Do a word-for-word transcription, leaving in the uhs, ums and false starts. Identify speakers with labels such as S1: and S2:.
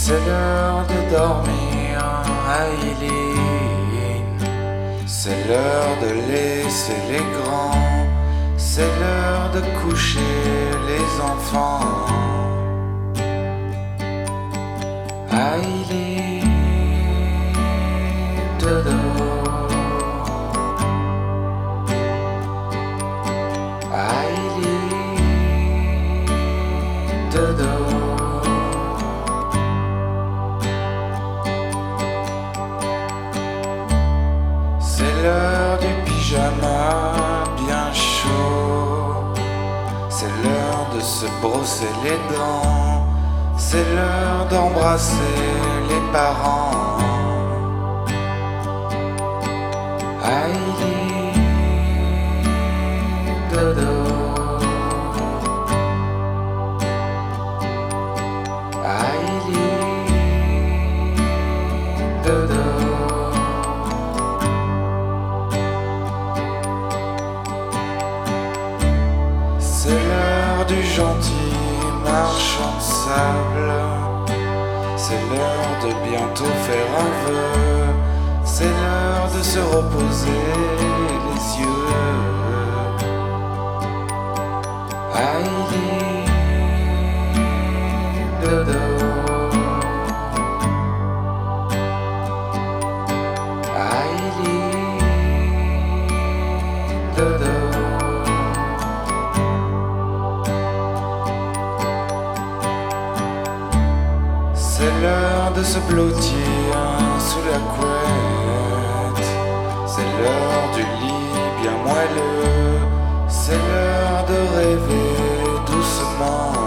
S1: C'est l'heure de dormir, Aileen. C'est l'heure de laisser les grands. C'est l'heure de coucher les enfants. Aileen, dodo. Aileen, dodo. C'est l'heure du pyjama bien chaud. C'est l'heure de se brosser les dents. C'est l'heure d'embrasser les parents. Aileen, dodo. Aileen, dodo. C'est l'heure du gentil marchand de sable. C'est l'heure de bientôt faire un vœu. C'est l'heure de se reposer les yeux. Aileen, dodo. Aileen, dodo. C'est l'heure de se blottir sous la couette. C'est l'heure du lit bien moelleux. C'est l'heure de rêver doucement.